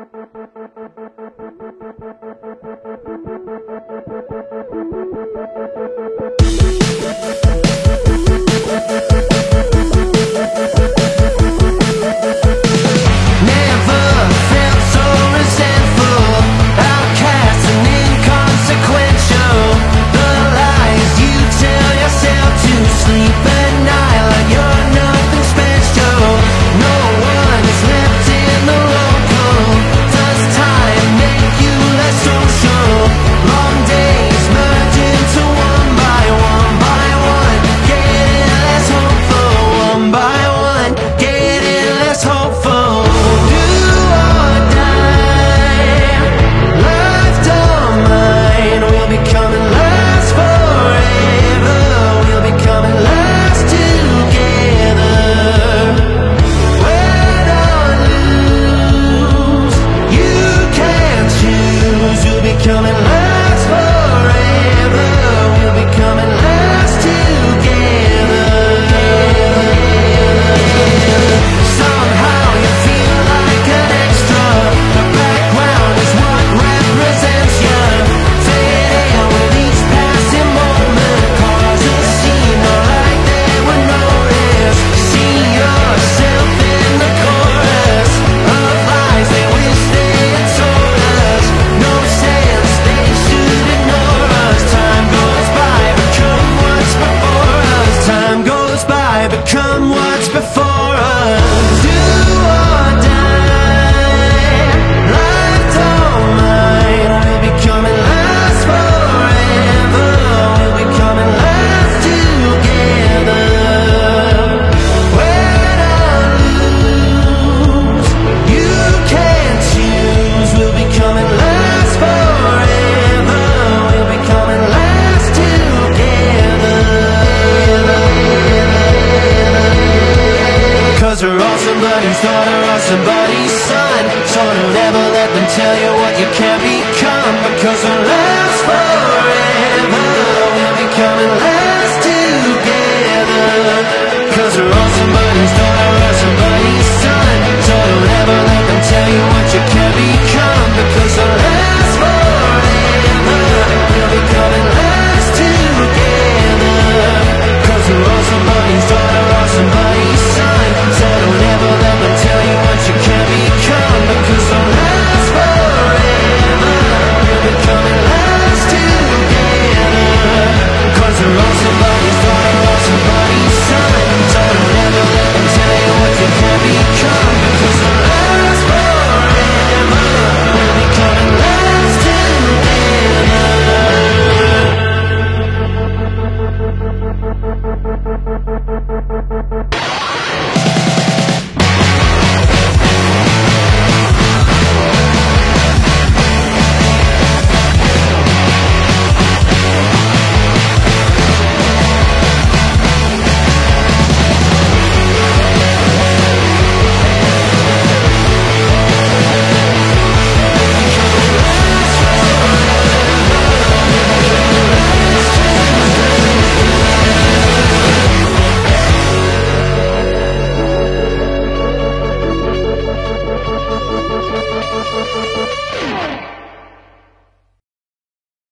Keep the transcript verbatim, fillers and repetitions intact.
Become what's before us. Do or die, life don't mind. We'll be coming last forever. We'll be coming last together. Win or lose, you can't choose. We'll be coming last forever. We'll be coming last together. Cause we're all somebody's daughter or somebody's son. So don't ever let them tell you what you can't become. Because we'll last forever. We'll be coming last together. Cause we're all somebody's daughter or somebody's son. So don't ever let